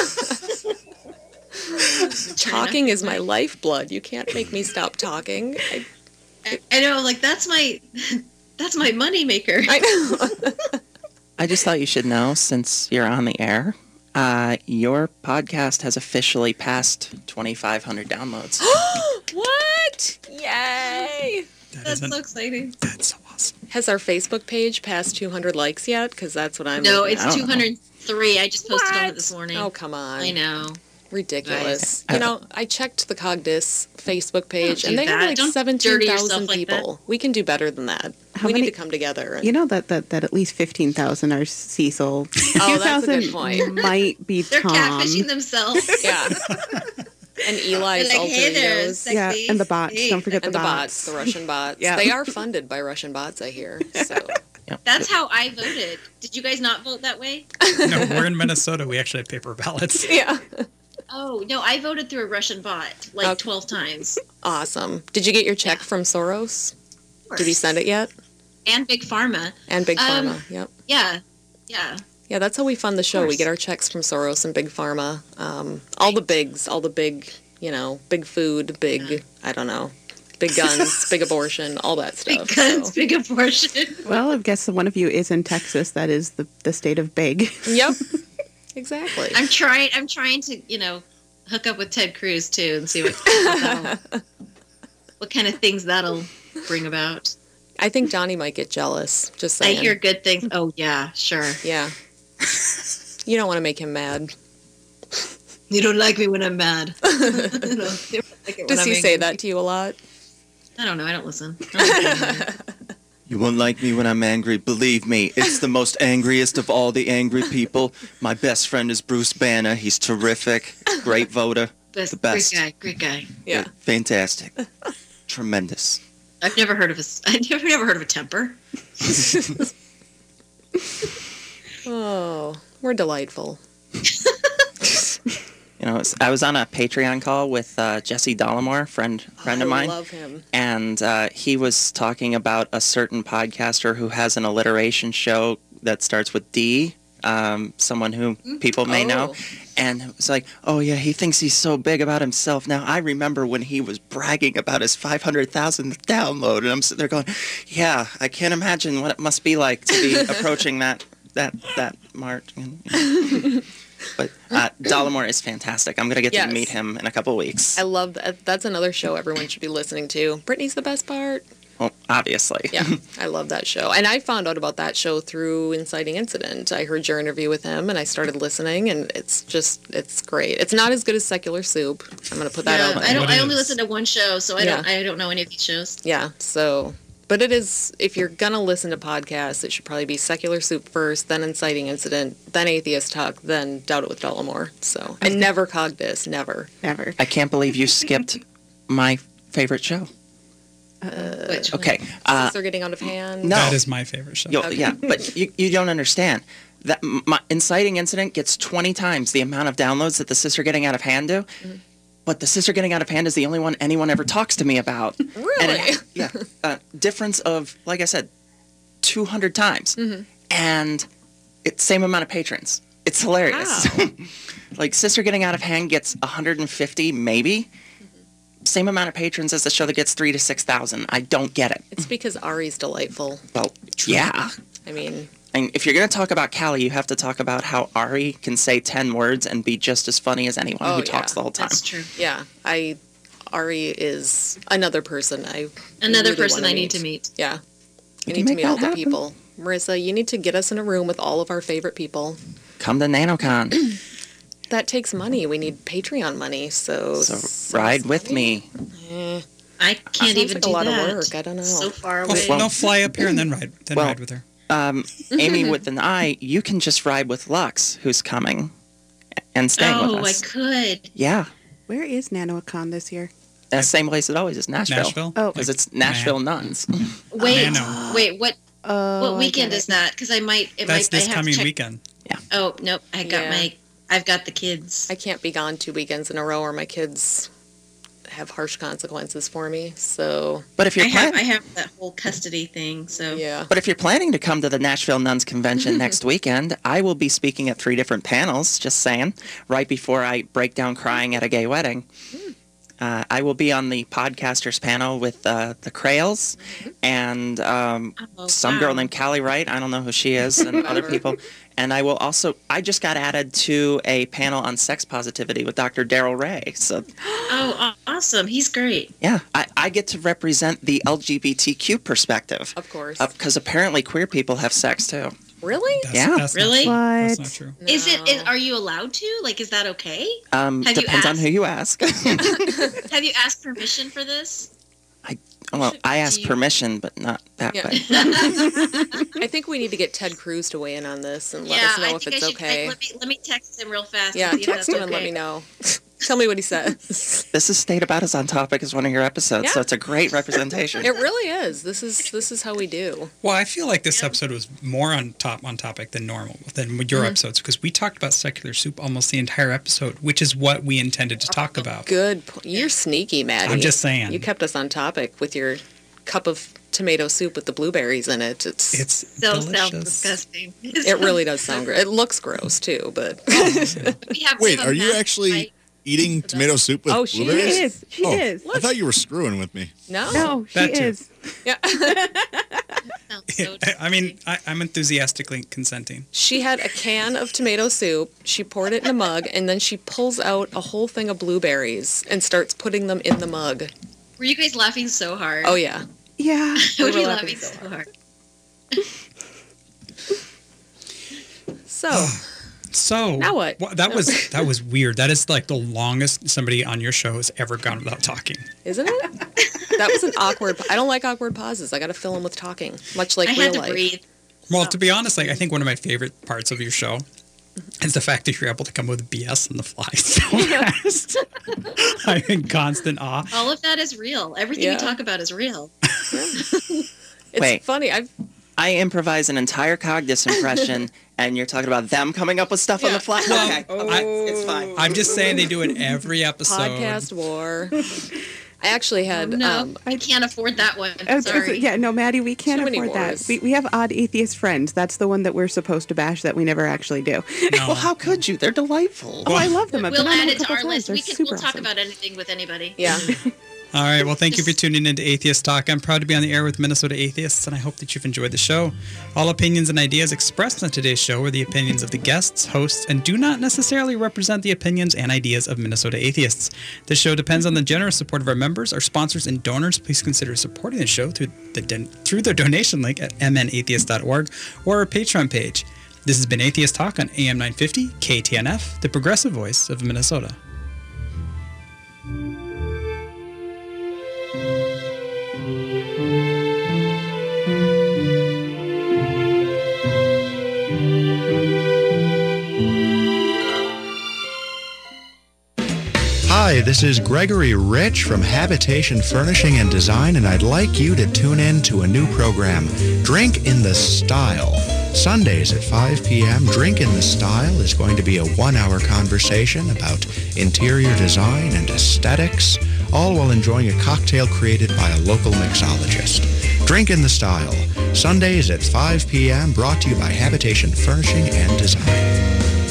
Talking is my lifeblood. You can't make me stop talking. I know, like that's my moneymaker. I know. I just thought you should know, since you're on the air, your podcast has officially passed 2,500 downloads. What? Yay! That's so exciting. That's so awesome. Has our Facebook page passed 200 likes yet? Because that's what I'm. No, looking it's at. 203. I just posted on it this morning. Oh, come on. I know. Ridiculous. Right. You know, I checked the Cogdis Facebook page, Don't and do they have that. like Don't dirty 17,000 yourself like people. We can do better than that. How We many- need to come together. And, You know that at least 15,000 are Cecil. Oh, that's a good 2,000 point. might be They're Tom. catfishing themselves. Yeah. And Eli's They're like, alter hey there, egos. sexy. Yeah, and the bots. Hey. Don't forget And the the bots. bots, the Russian bots. Yeah. They are funded by Russian bots, I hear. So That's how I voted. Did you guys not vote that way? No, we're in Minnesota. We actually have paper ballots. yeah, Oh, no, I voted through a Russian bot like 12 times. awesome. Did you get your check from Soros? Did he send it yet? And Big Pharma. And Big Pharma. Yep. Yeah. Yeah, that's how we fund the show. We get our checks from Soros and Big Pharma. All the bigs, all the big, big food, big, I don't know, big guns, big abortion, all that stuff. Big guns, so. big abortion. Well, I guess one of you is in Texas. That is the state of big. Yep. Exactly. I'm trying to, hook up with Ted Cruz too and see what kind of things that'll bring about. I think Donnie might get jealous. Just saying. I hear good things. Oh yeah, sure. Yeah. You don't want to make him mad. You don't like me when I'm mad. Does Does he say that to you a lot? I don't know. I don't listen. You won't like me when I'm angry. Believe me, it's the most angriest of all the angry people. My best friend is Bruce Banner. He's terrific. Great voter. The best. Great guy. Yeah. Fantastic. Tremendous. I've never heard of a temper. Oh, we're delightful. You know, I was on a Patreon call with Jesse Dollimore, friend of mine. I love him. And he was talking about a certain podcaster who has an alliteration show that starts with D, someone who people may know. And it was like, oh, yeah, he thinks he's so big about himself. Now, I remember when he was bragging about his 500,000th download. And I'm sitting there going, yeah, I can't imagine what it must be like to be approaching that mark. But Dollimore is fantastic. I'm going to get to meet him in a couple of weeks. I love that. That's another show everyone should be listening to. Brittany's the best part. Well, obviously. Yeah, I love that show. And I found out about that show through Inciting Incident. I heard your interview with him, and I started listening, and it's great. It's not as good as Secular Soup. I'm going to put that out there. I only listen to one show, so I don't know any of these shows. Yeah, so... But it is, if you're going to listen to podcasts, it should probably be Secular Soup first, then Inciting Incident, then Atheist Talk, then Doubt It with Dollimore. So, and never Cogdis, never. Never. I can't believe you skipped my favorite show. Which okay. They're Getting Out of Hand? No. That is my favorite show. Okay. Yeah, but you don't understand. That my Inciting Incident gets 20 times the amount of downloads that the Sister Getting Out of Hand do. Mm-hmm. But the Sister Getting Out of Hand is the only one anyone ever talks to me about. Really? And difference of, like I said, 200 times. Mm-hmm. And it's same amount of patrons. It's hilarious. Wow. Like Sister Getting Out of Hand gets 150, maybe. Same amount of patrons as the show that gets 3,000 to 6,000. I don't get it. It's because Ari's delightful. Well, yeah. I mean... And if you're going to talk about Callie, you have to talk about how Ari can say 10 words and be just as funny as anyone who talks the whole time. That's true. Yeah, Ari is another person I need to meet. Yeah, I need to meet all the people. Marissa, you need to get us in a room with all of our favorite people. Come to NanoCon. That takes money. We need Patreon money, so ride with me. I can't even do a lot that. of work. I don't know. So far away. Well, no, fly up here and then ride with her. Amy with an I, you can just ride with Lux, who's coming and staying with us. I could. Yeah. Where is NanoCon this year? Same place it always is, Nashville. Oh, because it's Nashville Nuns. Wait, what weekend is that? Because That's this coming weekend. Yeah. Oh nope, I've got the kids. I can't be gone 2 weekends in a row, or my kids have harsh consequences for me. So, but if you're I have that whole custody thing. So yeah. But if you're planning to come to the Nashville Nuns Convention next weekend, I will be speaking at 3 different panels. Just saying, right before I break down crying at a gay wedding. I will be on the podcasters panel with the Krails and some girl named Callie Wright. I don't know who she is, and other people. And I will also, I just got added to a panel on sex positivity with Dr. Daryl Ray. So, awesome. He's great. Yeah. I get to represent the LGBTQ perspective. Of course. Because apparently queer people have sex too. Really? That's really? That's not true. No. Are you allowed to? Like, is that okay? Depends on who you ask. Have you asked permission for this? I asked permission, but not that way. I think we need to get Ted Cruz to weigh in on this and let us know if it's okay. Let me text him real fast. Yeah, text him and let me know. Tell me what he says. This is State About Us on Topic is one of your episodes, so it's a great representation. It really is. This is how we do. Well, I feel like this episode was more on topic than normal, than your episodes, because we talked about Secular Soup almost the entire episode, which is what we intended to talk about. Good. You're sneaky, Maddie. I'm just saying. You kept us on topic with your cup of tomato soup with the blueberries in it. It's so delicious. Disgusting. It really does sound great. It looks gross too, but Wait, are you actually eating tomato soup with blueberries? She is. I thought you were screwing with me. No, she is. Yeah. I mean, I'm enthusiastically consenting. She had a can of tomato soup, she poured it in a mug, and then she pulls out a whole thing of blueberries and starts putting them in the mug. Were you guys laughing so hard? Oh, yeah. Yeah. I would be laughing so hard. So now what? That was weird. That is like the longest somebody on your show has ever gone without talking. Isn't it? That was an awkward. I don't like awkward pauses. I got to fill them with talking, much like I real had to life. breathe. Well, to be honest, I think one of my favorite parts of your show is the fact that you're able to come with BS on the fly so fast. I'm in constant awe. All of that is real. Everything we talk about is real. It's funny. I improvise an entire Cogdis impression, and you're talking about them coming up with stuff on the fly? Well, Okay, it's fine. I'm just saying they do it every episode. Podcast war. I actually had... I can't afford that one. Sorry. Yeah, no, Maddie, we can't So many afford wars. that. We have Odd Atheist Friends. That's the one that we're supposed to bash that we never actually do. Well, how could you? They're delightful. Oh, I love them. I've We'll been on add them a it to couple our times. list. They're We'll super talk awesome. about anything with anybody. Yeah. All right. Well, thank you for tuning in to Atheist Talk. I'm proud to be on the air with Minnesota Atheists, and I hope that you've enjoyed the show. All opinions and ideas expressed on today's show are the opinions of the guests, hosts, and do not necessarily represent the opinions and ideas of Minnesota Atheists. This show depends on the generous support of our members, our sponsors, and donors. Please consider supporting the show through the donation link at mnatheist.org or our Patreon page. This has been Atheist Talk on AM 950 KTNF, the progressive voice of Minnesota. Hi, this is Gregory Rich from Habitation Furnishing and Design, and I'd like you to tune in to a new program, Drink in the Style. Sundays at 5 p.m., Drink in the Style is going to be a 1-hour conversation about interior design and aesthetics, all while enjoying a cocktail created by a local mixologist. Drink in the Style, Sundays at 5 p.m., brought to you by Habitation Furnishing and Design.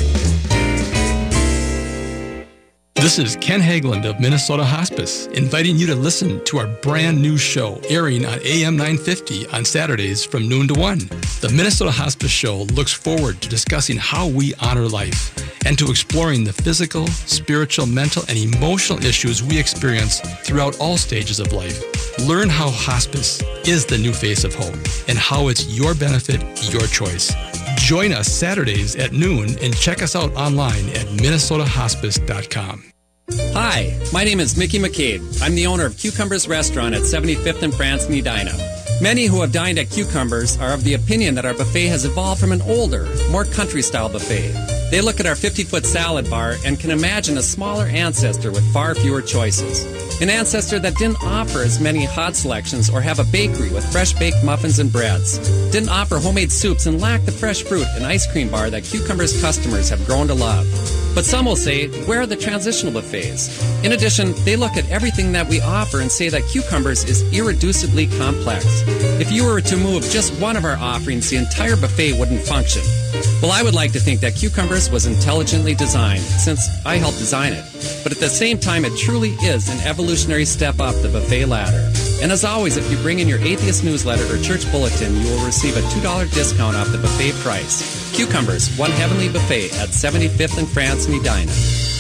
This is Ken Hageland of Minnesota Hospice, inviting you to listen to our brand new show airing on AM 950 on Saturdays from noon to 1. The Minnesota Hospice Show looks forward to discussing how we honor life and to exploring the physical, spiritual, mental, and emotional issues we experience throughout all stages of life. Learn how hospice is the new face of hope and how it's your benefit, your choice. Join us Saturdays at noon and check us out online at minnesotahospice.com. Hi, my name is Mickey McCabe. I'm the owner of Cucumbers Restaurant at 75th and France in Edina. Many who have dined at Cucumbers are of the opinion that our buffet has evolved from an older, more country-style buffet. They look at our 50-foot salad bar and can imagine a smaller ancestor with far fewer choices. An ancestor that didn't offer as many hot selections or have a bakery with fresh-baked muffins and breads. Didn't offer homemade soups and lacked the fresh fruit and ice cream bar that Cucumbers customers have grown to love. But some will say, where are the transitional buffets? In addition, they look at everything that we offer and say that Cucumbers is irreducibly complex. If you were to move just one of our offerings, the entire buffet wouldn't function. Well, I would like to think that Cucumbers was intelligently designed, since I helped design it. But at the same time, it truly is an evolutionary step up the buffet ladder. And as always, if you bring in your Atheist newsletter or church bulletin, you will receive a $2 discount off the buffet price. Cucumbers, one heavenly buffet at 75th and France in Edina.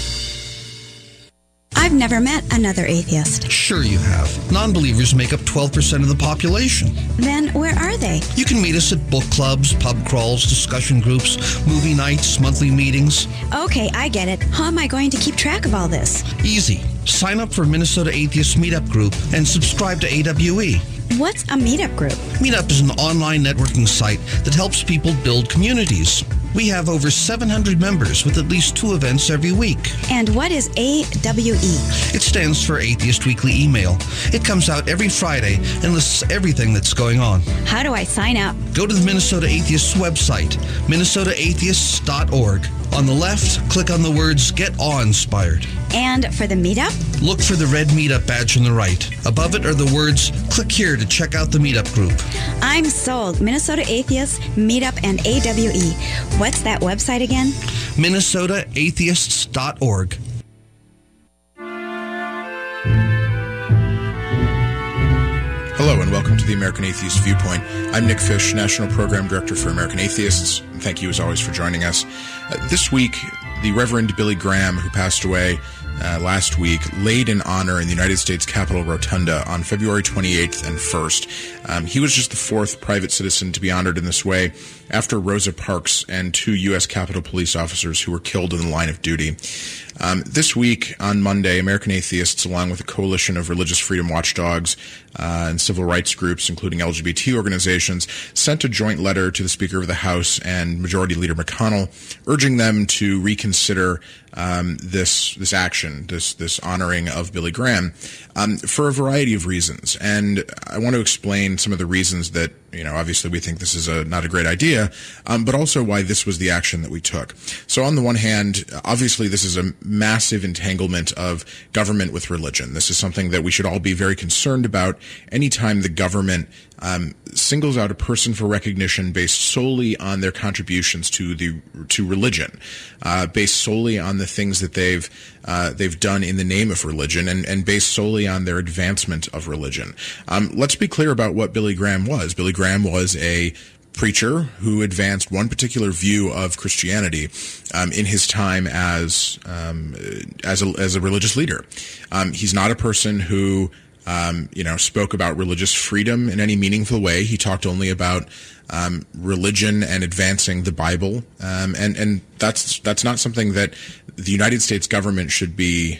I've never met another atheist. Sure you have. Non-believers make up 12% of the population. Then where are they? You can meet us at book clubs, pub crawls, discussion groups, movie nights, monthly meetings. Okay, I get it. How am I going to keep track of all this? Easy. Sign up for Minnesota Atheist Meetup Group and subscribe to AWE. What's a meetup group? Meetup is an online networking site that helps people build communities. We have over 700 members with at least 2 events every week. And what is AWE? It stands for Atheist Weekly Email. It comes out every Friday and lists everything that's going on. How do I sign up? Go to the Minnesota Atheists website, minnesotaatheists.org. On the left, click on the words Get Awe-Inspired. And for the meetup? Look for the red meetup badge on the right. Above it are the words, click here to check out the meetup group. I'm sold. Minnesota Atheists, Meetup, and AWE. What's that website again? minnesotaatheists.org. Hello and welcome to the American Atheist Viewpoint. I'm Nick Fish, National Program Director for American Atheists, and thank you as always for joining us. This week, the Reverend Billy Graham, who passed away last week, laid in honor in the United States Capitol Rotunda on February 28th and 1st. He was just the 4th private citizen to be honored in this way after Rosa Parks and 2 U.S. Capitol police officers who were killed in the line of duty. This week, on Monday, American Atheists, along with a coalition of religious freedom watchdogs and civil rights groups, including LGBT organizations, sent a joint letter to the Speaker of the House and Majority Leader McConnell, urging them to reconsider this action, this honoring of Billy Graham, for a variety of reasons. And I want to explain some of the reasons that, obviously we think this is not a great idea, but also why this was the action that we took. So on the one hand, obviously this is a massive entanglement of government with religion. This is something that we should all be very concerned about anytime the government singles out a person for recognition based solely on their contributions to religion, based solely on the things that they've done in the name of religion, and based solely on their advancement of religion. Let's be clear about what Billy Graham was. Billy Graham was a preacher who advanced one particular view of Christianity in his time as a religious leader. He's not a person who spoke about religious freedom in any meaningful way. He talked only about religion and advancing the Bible, and that's not something that the United States government should be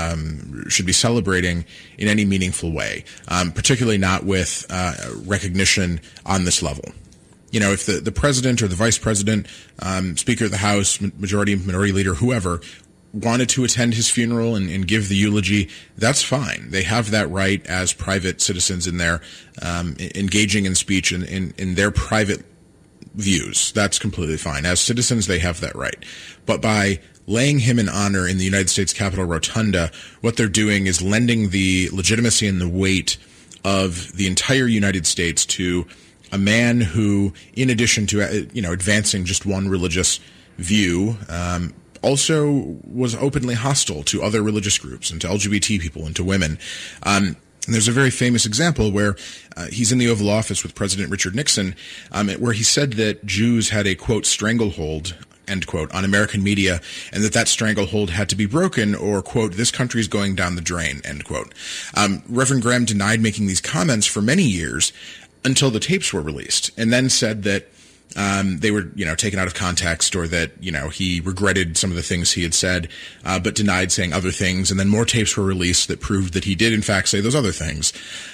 celebrating in any meaningful way, particularly not with recognition on this level. If the president or the vice president, Speaker of the House, minority leader, whoever, wanted to attend his funeral and give the eulogy, that's fine. They have that right as private citizens in their engaging in speech in their private views. That's completely fine. As citizens, they have that right. But by laying him in honor in the United States Capitol Rotunda, what they're doing is lending the legitimacy and the weight of the entire United States to a man who, in addition to advancing just one religious view, also was openly hostile to other religious groups and to LGBT people and to women. And there's a very famous example where he's in the Oval Office with President Richard Nixon, where he said that Jews had a, quote, stranglehold, end quote, on American media, and that stranglehold had to be broken, or, quote, this country's going down the drain, end quote. Reverend Graham denied making these comments for many years until the tapes were released, and then said that they were, taken out of context, or that, he regretted some of the things he had said, but denied saying other things. And then more tapes were released that proved that he did, in fact, say those other things.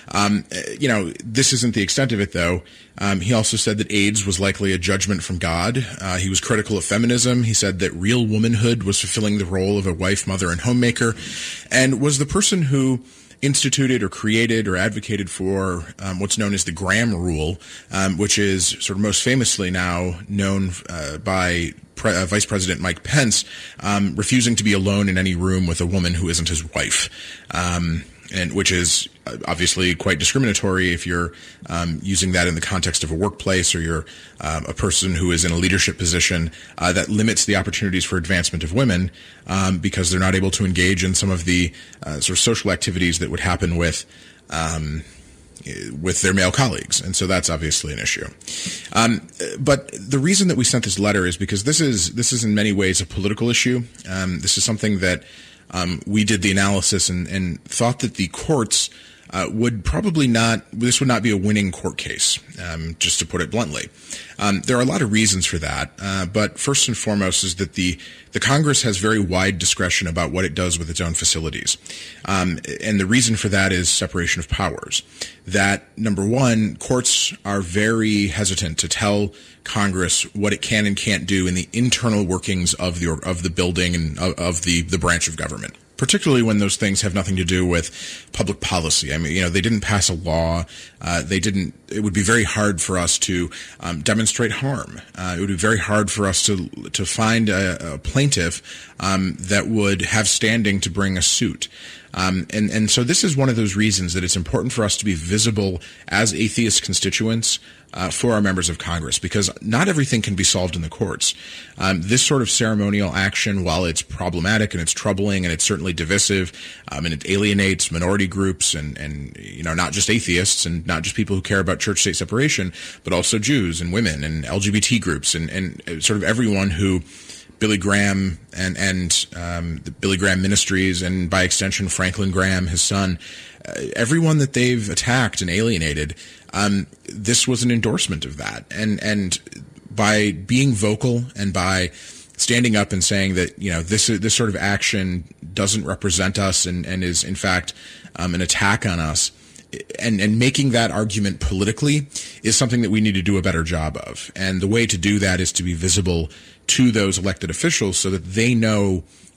This isn't the extent of it, though. He also said that AIDS was likely a judgment from God. He was critical of feminism. He said that real womanhood was fulfilling the role of a wife, mother, and homemaker, and was the person who instituted or created or advocated for what's known as the Graham Rule, which is sort of most famously now known by Vice President Mike Pence, refusing to be alone in any room with a woman who isn't his wife, and which is obviously quite discriminatory if you're using that in the context of a workplace, or you're a person who is in a leadership position. That limits the opportunities for advancement of women because they're not able to engage in some of the sort of social activities that would happen with their male colleagues. And so that's obviously an issue. But the reason that we sent this letter is because this is in many ways a political issue. This is something that we did the analysis and thought that the courts would not be a winning court case, just to put it bluntly. There are a lot of reasons for that, but first and foremost is that the Congress has very wide discretion about what it does with its own facilities. And the reason for that is separation of powers. That, number one, courts are very hesitant to tell Congress what it can and can't do in the internal workings of the building and of the branch of government, particularly when those things have nothing to do with public policy. I mean, they didn't pass a law. It would be very hard for us to demonstrate harm. It would be very hard for us to find a plaintiff that would have standing to bring a suit. And so this is one of those reasons that it's important for us to be visible as atheist constituents for our members of Congress, because not everything can be solved in the courts. This sort of ceremonial action, while it's problematic and it's troubling and it's certainly divisive, and it alienates minority groups and not just atheists and not just people who care about church-state separation, but also Jews and women and LGBT groups and sort of everyone who Billy Graham and the Billy Graham Ministries, and by extension Franklin Graham, his son, everyone that they've attacked and alienated, this was an endorsement of that. And by being vocal and by standing up and saying that this sort of action doesn't represent us and is in fact an attack on us, and making that argument politically is something that we need to do a better job of. And the way to do that is to be visible to those elected officials so that they know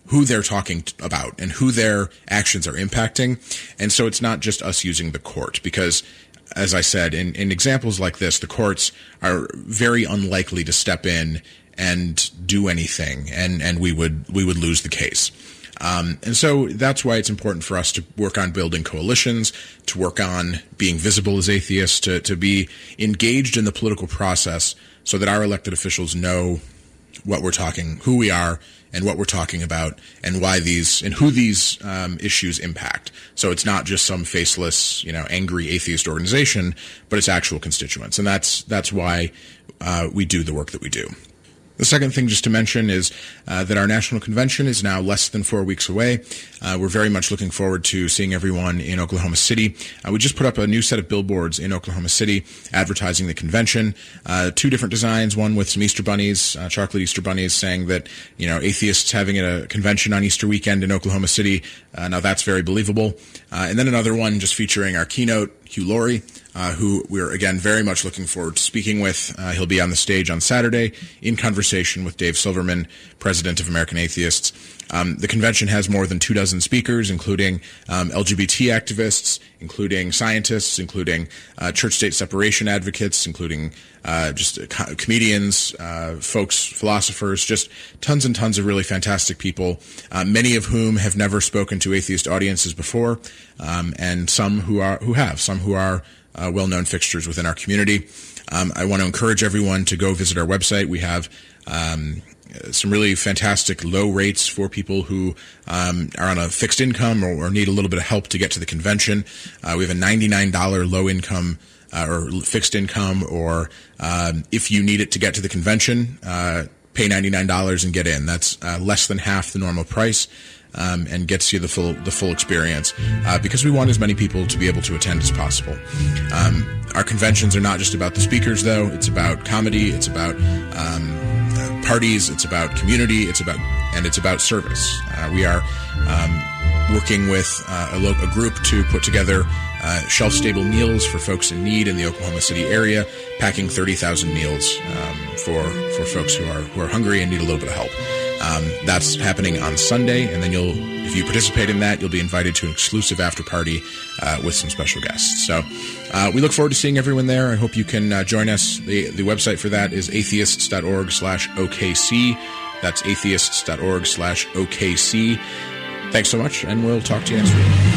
who they're talking about and who their actions are impacting. And so it's not just us using the court, because as I said, in examples like this, the courts are very unlikely to step in and do anything, and we would lose the case. And so that's why it's important for us to work on building coalitions, to work on being visible as atheists, to be engaged in the political process so that our elected officials know what we're talking, who we are, and what we're talking about, and why these, and who these issues impact. So it's not just some faceless, angry atheist organization, but it's actual constituents. And that's why we do the work that we do. The second thing just to mention is that our national convention is now less than 4 weeks away. We're very much looking forward to seeing everyone in Oklahoma City. We just put up a new set of billboards in Oklahoma City advertising the convention. 2 different designs, one with some Easter bunnies, chocolate Easter bunnies, saying that, atheists having a convention on Easter weekend in Oklahoma City. Now that's very believable. And then another one just featuring our keynote, Hugh Laurie, who we're, again, very much looking forward to speaking with. He'll be on the stage on Saturday in conversation with Dave Silverman, president of American Atheists. The convention has more than 24 speakers, including LGBT activists, including scientists, including church-state separation advocates, including just comedians, folks, philosophers, just tons and tons of really fantastic people, many of whom have never spoken to atheist audiences before, and some who are well-known fixtures within our community. I want to encourage everyone to go visit our website. We have some really fantastic low rates for people who are on a fixed income or need a little bit of help to get to the convention. We have a $99 low income or fixed income, or if you need it to get to the convention, pay $99 and get in. That's less than half the normal price. And gets you the full experience, because we want as many people to be able to attend as possible. Our conventions are not just about the speakers, though. It's about comedy. It's about parties. It's about community. It's about service. We are working with a group to put together shelf-stable meals for folks in need in the Oklahoma City area, packing 30,000 meals for folks who are hungry and need a little bit of help. That's happening on Sunday, and then if you participate in that, you'll be invited to an exclusive after party with some special guests. So we look forward to seeing everyone there. I hope you can join us. The website for that is atheists.org/OKC. That's atheists.org/OKC. Thanks so much, and we'll talk to you next week.